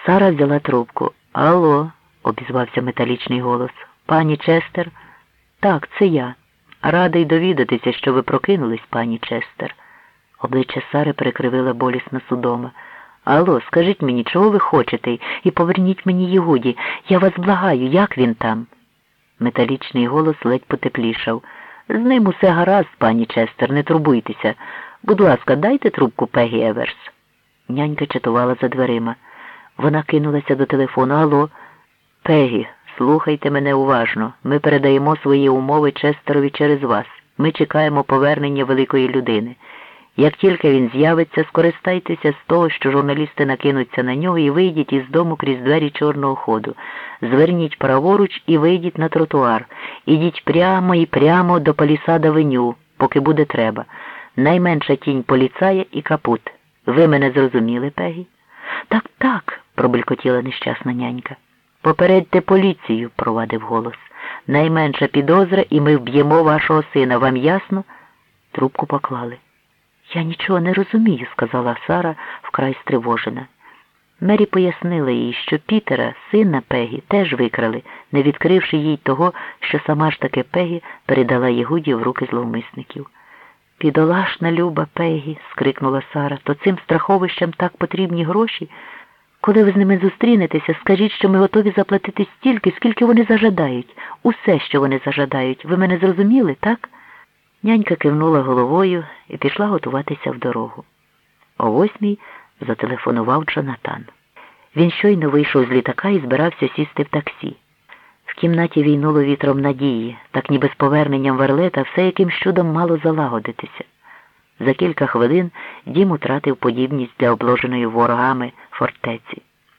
Сара взяла трубку. «Алло», – обізвався металічний голос. «Пані Честер?» «Так, це я. Радий довідатися, що ви прокинулись, пані Честер». Обличчя Сари перекривила болісна судома. «Алло, скажіть мені, чого ви хочете, і поверніть мені Єгуді. Я вас благаю, як він там?» Металічний голос ледь потеплішав. «З ним усе гаразд, пані Честер, не турбуйтеся. Будь ласка, дайте трубку Пегі Еверс». Нянька чатувала за дверима. Вона кинулася до телефону. «Алло, Пегі, слухайте мене уважно. Ми передаємо свої умови Честерові через вас. Ми чекаємо повернення великої людини. Як тільки він з'явиться, скористайтеся з того, що журналісти накинуться на нього, і вийдіть із дому крізь двері чорного ходу. Зверніть праворуч і вийдіть на тротуар. Ідіть прямо і прямо до Палісад-авеню, поки буде треба. Найменша тінь поліцая і капут. Ви мене зрозуміли, Пегі?» «Так, так», – пробелькотіла нещасна нянька. «Попередьте поліцію», – провадив голос. «Найменша підозра, і ми вб'ємо вашого сина. Вам ясно?» Трубку поклали. «Я нічого не розумію», – сказала Сара, вкрай стривожена. Мері пояснила їй, що Пітера, сина Пегі, теж викрали, не відкривши їй того, що сама ж таки Пегі передала Єгуді в руки зловмисників. «Бідолашна люба Пегі», – скрикнула Сара, – «то цим страховищам так потрібні гроші? Коли ви з ними зустрінетеся, скажіть, що ми готові заплатити стільки, скільки вони зажадають. Усе, що вони зажадають. Ви мене зрозуміли, так?» Нянька кивнула головою і пішла готуватися в дорогу. О 8:00 зателефонував Джонатан. Він щойно вийшов з літака і збирався сісти в таксі. В кімнаті війнуло вітром надії, так ніби з поверненням Варлета все якимсь чудом мало залагодитися. За кілька хвилин дім утратив подібність для обложеної ворогами фортеці.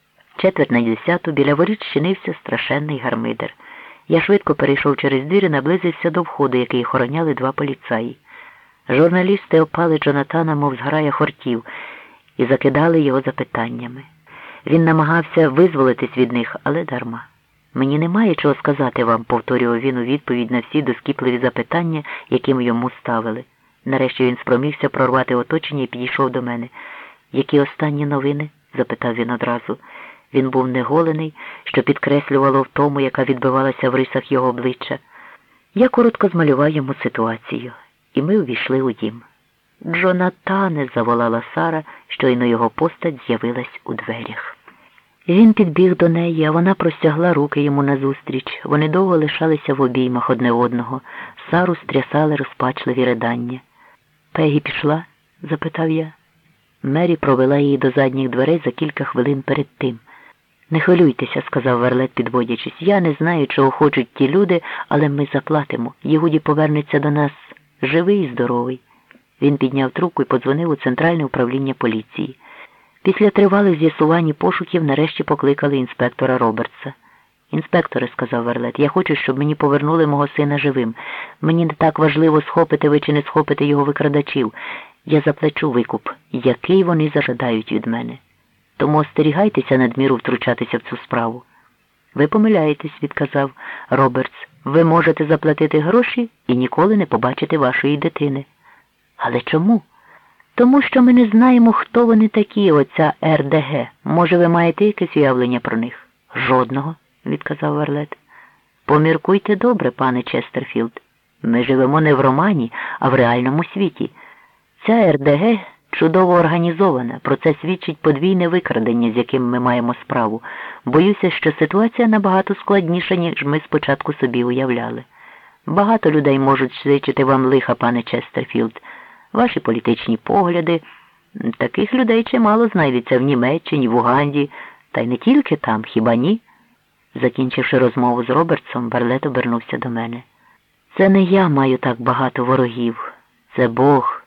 9:45 біля воріт щинився страшенний гармидер. Я швидко перейшов через двір і наблизився до входу, який охороняли 2 поліцаї. Журналісти опали Джонатана, мов зграя хортів, і закидали його запитаннями. Він намагався визволитись від них, але дарма. «Мені немає чого сказати вам», – повторював він у відповідь на всі доскіпливі запитання, які йому ставили. Нарешті він спромігся прорвати оточення і підійшов до мене. «Які останні новини?» – запитав він одразу. Він був неголений, що підкреслювало втому, яка відбивалася в рисах його обличчя. Я коротко змалював йому ситуацію, і ми увійшли у дім. «Джонатане!» – заволала Сара, щойно його постать з'явилась у дверях. Він підбіг до неї, а вона простягла руки йому назустріч. Вони довго лишалися в обіймах одне одного. Сару стрясали розпачливі ридання. «Пегі пішла?» – запитав я. Мері провела її до задніх дверей за кілька хвилин перед тим. «Не хвилюйтеся», – сказав Варлет, підводячись. «Я не знаю, чого хочуть ті люди, але ми заплатимо. Єгуді повернеться до нас живий і здоровий». Він підняв трубку і подзвонив у Центральне управління поліції. Після тривалих з'ясувань і пошуків нарешті покликали інспектора Робертса. «Інспекторе», – сказав Варлет, – «я хочу, щоб мені повернули мого сина живим. Мені не так важливо, схопите ви чи не схопите його викрадачів. Я заплачу викуп, який вони зажадають від мене. Тому остерігайтеся надміру втручатися в цю справу». «Ви помиляєтесь», – відказав Робертс. «Ви можете заплатити гроші і ніколи не побачити вашої дитини». «Але чому?» «Тому що ми не знаємо, хто вони такі, оця РДГ. Може, ви маєте якесь уявлення про них?» «Жодного», – відказав Варлет. «Поміркуйте добре, пане Честерфілд. Ми живемо не в романі, а в реальному світі. Ця РДГ чудово організована, про це свідчить подвійне викрадення, з яким ми маємо справу. Боюся, що ситуація набагато складніша, ніж ми спочатку собі уявляли. Багато людей можуть свідчити вам лиха, пане Честерфілд. Ваші політичні погляди. Таких людей чимало знайдеться в Німеччині, в Уганді, та й не тільки там, хіба ні?» Закінчивши розмову з Робертсом, Варлет обернувся до мене. «Це не я маю так багато ворогів. Це Бог».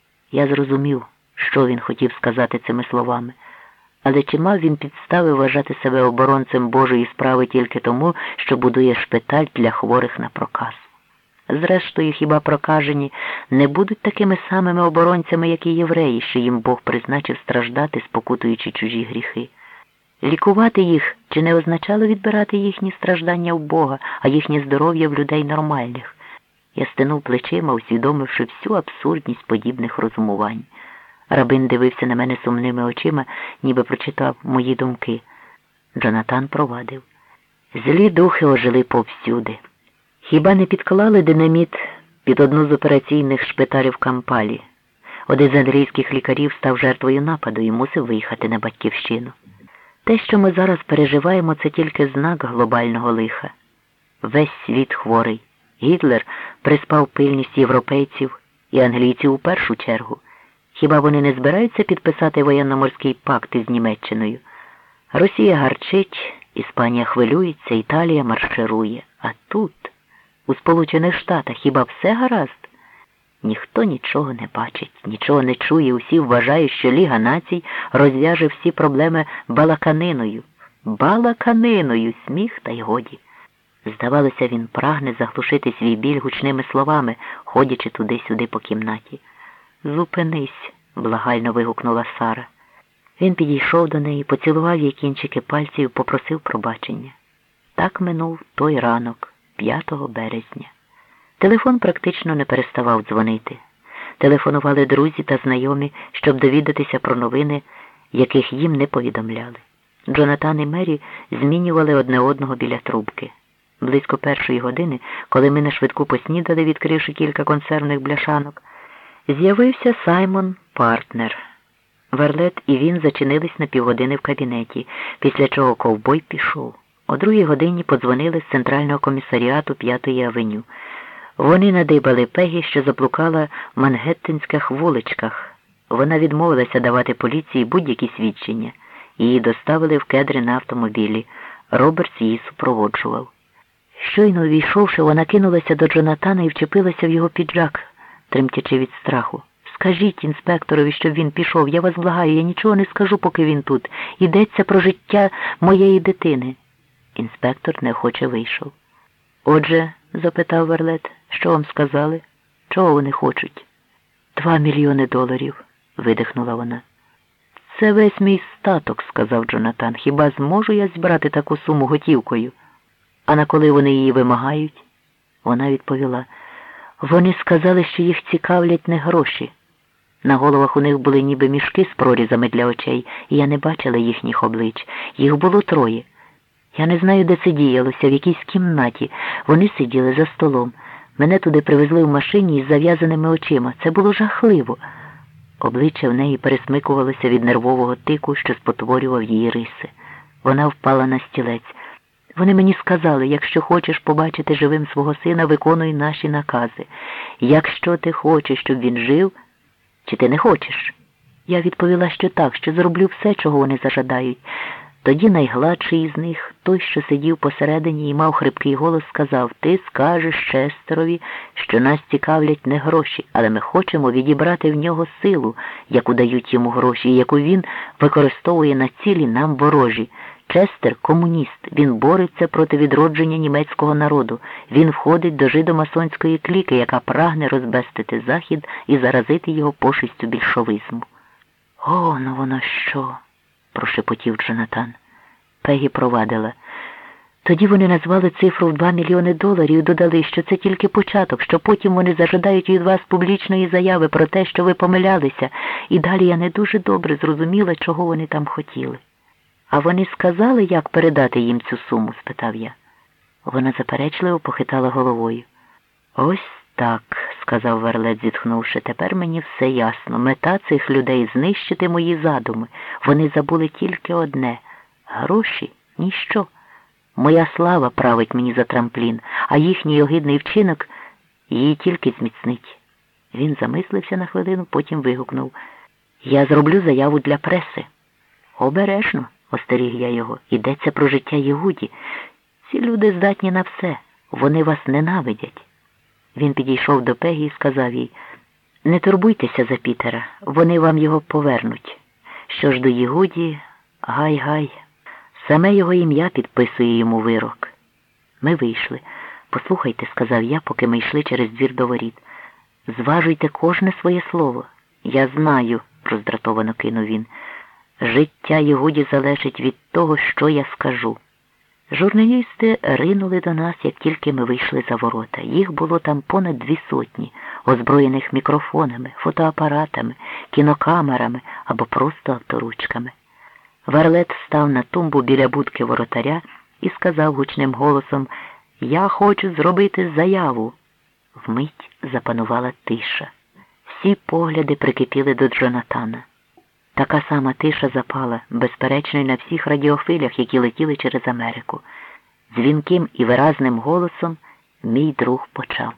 Я зрозумів, що він хотів сказати цими словами. Але чи мав він підстави вважати себе оборонцем Божої справи тільки тому, що будує шпиталь для хворих на проказ? Зрештою, хіба прокажені не будуть такими самими оборонцями, як і євреї, що їм Бог призначив страждати, спокутуючи чужі гріхи? Лікувати їх чи не означало відбирати їхні страждання в Бога, а їхнє здоров'я в людей нормальних? Я стенув плечима, усвідомивши всю абсурдність подібних розумувань. Рабин дивився на мене сумними очима, ніби прочитав мої думки. Джонатан провадив. Злі духи ожили повсюди. Хіба не підклали динаміт під одну з операційних шпиталів Кампалі? Один з англійських лікарів став жертвою нападу і мусив виїхати на батьківщину. Те, що ми зараз переживаємо, це тільки знак глобального лиха. Весь світ хворий. Гітлер приспав пильність європейців і англійців у першу чергу. Хіба вони не збираються підписати воєнно-морський пакт із Німеччиною? Росія гарчить, Іспанія хвилюється, Італія марширує. А тут, у Сполучених Штатах, хіба все гаразд? Ніхто нічого не бачить, нічого не чує, усі вважають, що Ліга націй розв'яже всі проблеми балаканиною. Балаканиною, сміх та й годі. Здавалося, він прагне заглушити свій біль гучними словами, ходячи туди-сюди по кімнаті. «Зупинись!» – благально вигукнула Сара. Він підійшов до неї, поцілував її кінчики пальців, попросив пробачення. Так минув той ранок, 5 березня. Телефон практично не переставав дзвонити. Телефонували друзі та знайомі, щоб довідатися про новини, яких їм не повідомляли. Джонатан і Мері змінювали одне одного біля трубки. Близько 1-ї години, коли ми на швидку поснідали, відкривши кілька консервних бляшанок, з'явився Саймон Партнер. Варлет і він зачинились на півгодини в кабінеті, після чого ковбой пішов. О 2-й годині подзвонили з центрального комісаріату 5-ї авеню. Вони надибали Пегі, що заблукала в мангеттенських вуличках. Вона відмовилася давати поліції будь-які свідчення. Її доставили в Кедри на автомобілі. Робертс її супроводжував. Щойно увійшовши, вона кинулася до Джонатана і вчепилася в його піджак, тремтячи від страху. «Скажіть інспекторові, щоб він пішов. Я вас благаю, я нічого не скажу, поки він тут. Йдеться про життя моєї дитини». Інспектор неохоче вийшов. «Отже», – запитав Варлет, – «що вам сказали? Чого вони хочуть?» $2 мільйони, – видихнула вона. «Це весь мій статок», – сказав Джонатан. «Хіба зможу я збирати таку суму готівкою?» «А на коли вони її вимагають?» Вона відповіла. «Вони сказали, що їх цікавлять не гроші. На головах у них були ніби мішки з прорізами для очей, і я не бачила їхніх облич. Їх було 3. Я не знаю, де це діялося, в якійсь кімнаті. Вони сиділи за столом. Мене туди привезли в машині із зав'язаними очима. Це було жахливо». Обличчя в неї пересмикувалося від нервового тику, що спотворював її риси. Вона впала на стілець. «Вони мені сказали, якщо хочеш побачити живим свого сина, виконуй наші накази. Якщо ти хочеш, щоб він жив, чи ти не хочеш?» Я відповіла, що так, що зроблю все, чого вони зажадають. Тоді найгладший із них, той, що сидів посередині і мав хрипкий голос, сказав: «Ти скажеш Честерові, що нас цікавлять не гроші, але ми хочемо відібрати в нього силу, яку дають йому гроші, і яку він використовує на цілі нам ворожі. Честер – комуніст, він бореться проти відродження німецького народу. Він входить до жидомасонської кліки, яка прагне розбестити Захід і заразити його пошестю більшовизму». «О, ну воно що?» – прошепотів Джонатан. Пегі провадила. Тоді вони назвали цифру в $2 мільйони і додали, що це тільки початок, що потім вони зажадають від вас публічної заяви про те, що ви помилялися, і далі я не дуже добре зрозуміла, чого вони там хотіли. «А вони сказали, як передати їм цю суму?» – спитав я. Вона заперечливо похитала головою. «Ось так», – сказав Варлет, зітхнувши, – «тепер мені все ясно. Мета цих людей – знищити мої задуми. Вони забули тільки одне – гроші – ніщо. Моя слава править мені за трамплін, а їхній огидний вчинок її тільки зміцнить». Він замислився на хвилину, потім вигукнув: «Я зроблю заяву для преси». «Обережно», – остеріг я його, – «йдеться про життя Єгуді. Ці люди здатні на все. Вони вас ненавидять». Він підійшов до Пегі і сказав їй: «Не турбуйтеся за Пітера, вони вам його повернуть. Що ж до Єгуді, гай-гай, саме його ім'я підписує йому вирок». Ми вийшли. «Послухайте», – сказав я, поки ми йшли через двір до воріт, – «зважуйте кожне своє слово». «Я знаю», – роздратовано кинув він, – «життя Єгуді залежить від того, що я скажу». Журналісти ринули до нас, як тільки ми вийшли за ворота. Їх було там понад 200, озброєних мікрофонами, фотоапаратами, кінокамерами або просто авторучками. Варлет став на тумбу біля будки воротаря і сказав гучним голосом: «Я хочу зробити заяву». Вмить запанувала тиша. Всі погляди прикипіли до Джонатана. Така сама тиша запала, безперечно, й на всіх радіофилях, які летіли через Америку. Дзвінким і виразним голосом мій друг почав: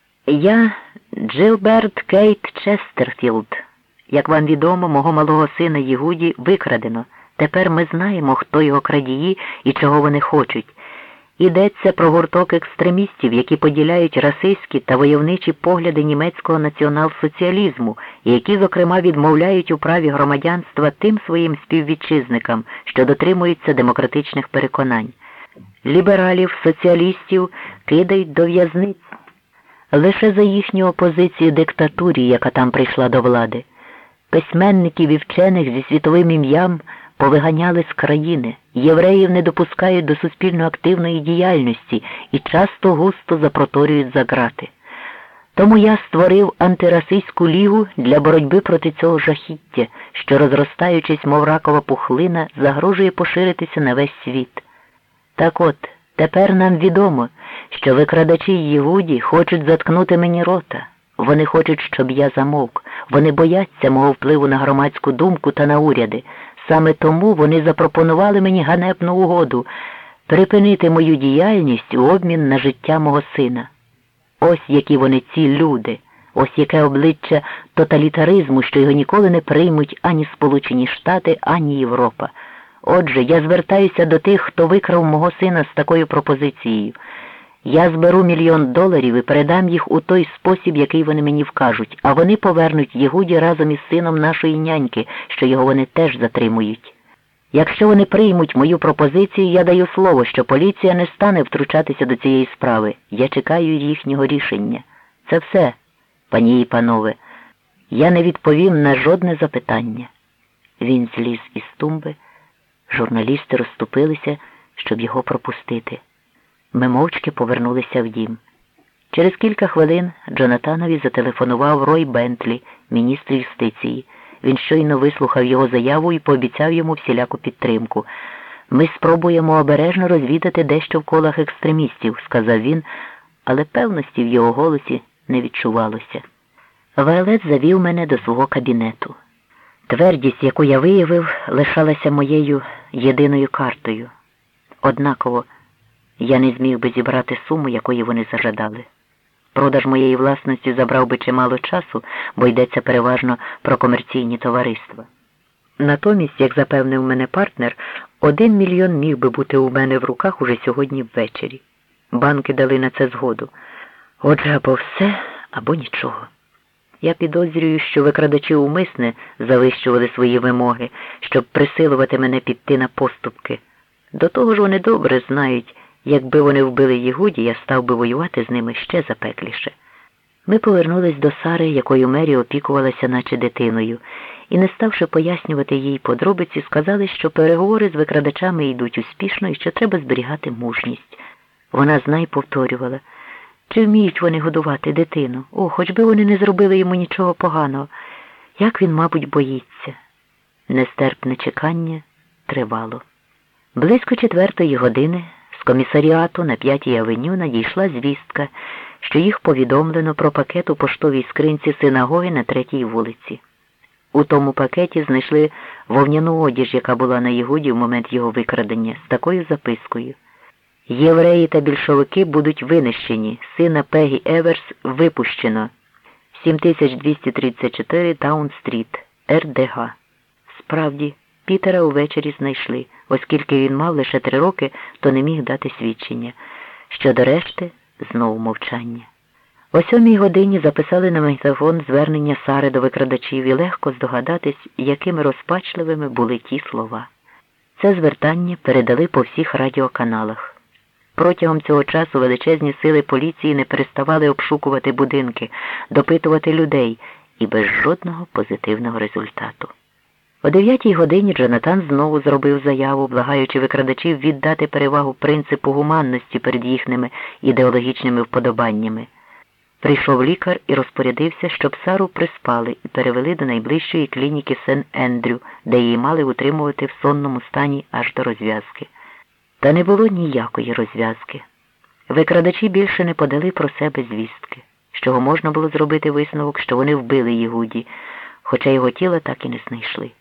«Я Джилберт Кейт Честерфілд. Як вам відомо, мого малого сина Єгуді викрадено. Тепер ми знаємо, хто його крадії і чого вони хочуть. Йдеться про гурток екстремістів, які поділяють расистські та войовничі погляди німецького націонал-соціалізму, і які, зокрема, відмовляють у праві громадянства тим своїм співвітчизникам, що дотримуються демократичних переконань. Лібералів, соціалістів кидають до в'язниць лише за їхню опозицію диктатурі, яка там прийшла до влади. Письменників і вчених зі світовим ім'ям повиганяли з країни, євреїв не допускають до суспільно активної діяльності і часто густо запроторюють за ґрати. Тому я створив антирасистську лігу для боротьби проти цього жахіття, що, розростаючись, мов ракова пухлина, загрожує поширитися на весь світ. Так от, тепер нам відомо, що викрадачі Єгуді хочуть заткнути мені рота. Вони хочуть, щоб я замовк. Вони бояться мого впливу на громадську думку та на уряди. Саме тому вони запропонували мені ганебну угоду – припинити мою діяльність у обмін на життя мого сина. Ось які вони ці люди, ось яке обличчя тоталітаризму, що його ніколи не приймуть ані Сполучені Штати, ані Європа. Отже, я звертаюся до тих, хто викрав мого сина з такою пропозицією. Я зберу $1 мільйон і передам їх у той спосіб, який вони мені вкажуть, а вони повернуть Єгуді разом із сином нашої няньки, що його вони теж затримують. Якщо вони приймуть мою пропозицію, я даю слово, що поліція не стане втручатися до цієї справи. Я чекаю їхнього рішення. Це все, пані і панове. Я не відповім на жодне запитання». Він зліз із тумби. Журналісти розступилися, щоб його пропустити. Ми мовчки повернулися в дім. Через кілька хвилин Джонатанові зателефонував Рой Бентлі, міністр юстиції. Він щойно вислухав його заяву і пообіцяв йому всіляку підтримку. «Ми спробуємо обережно розвідати дещо в колах екстремістів», – сказав він, але певності в його голосі не відчувалося. Вайлет завів мене до свого кабінету. Твердість, яку я виявив, лишалася моєю єдиною картою. Однаково, я не зміг би зібрати суму, якої вони зажадали. Продаж моєї власності забрав би чимало часу, бо йдеться переважно про комерційні товариства. Натомість, як запевнив мене партнер, $1 мільйон міг би бути у мене в руках уже сьогодні ввечері. Банки дали на це згоду. Отже, або все, або нічого. Я підозрюю, що викрадачі умисне завищували свої вимоги, щоб присилувати мене піти на поступки. До того ж вони добре знають, якби вони вбили Єгуді, я став би воювати з ними ще запекліше. Ми повернулись до Сари, якою Мері опікувалася наче дитиною, і, не ставши пояснювати їй подробиці, сказали, що переговори з викрадачами йдуть успішно і що треба зберігати мужність. Вона знай повторювала: «Чи вміють вони годувати дитину? О, хоч би вони не зробили йому нічого поганого. Як він, мабуть, боїться». Нестерпне чекання тривало. Близько 4-ї години з комісаріату на 5-й авеню надійшла звістка, що їх повідомлено про пакет у поштовій скринці синагоги на 3-й вулиці. У тому пакеті знайшли вовняну одіж, яка була на Єгуді в момент його викрадення, з такою запискою: «Євреї та більшовики будуть винищені. Сина Пегі Еверс випущено. 7234 Таун-стріт, РДГ». Справді, Пітера увечері знайшли. Оскільки він мав лише 3 роки, то не міг дати свідчення. Щодо решти, знову мовчання. О 7-й годині записали на магнітофон звернення Сари до викрадачів, і легко здогадатись, якими розпачливими були ті слова. Це звертання передали по всіх радіоканалах. Протягом цього часу величезні сили поліції не переставали обшукувати будинки, допитувати людей, і без жодного позитивного результату. О 9-й годині Джонатан знову зробив заяву, благаючи викрадачів віддати перевагу принципу гуманності перед їхніми ідеологічними вподобаннями. Прийшов лікар і розпорядився, щоб Сару приспали і перевели до найближчої клініки Сен-Ендрю, де її мали утримувати в сонному стані аж до розв'язки. Та не було ніякої розв'язки. Викрадачі більше не подали про себе звістки, з чого можна було зробити висновок, що вони вбили Єгуді, хоча його тіла так і не знайшли.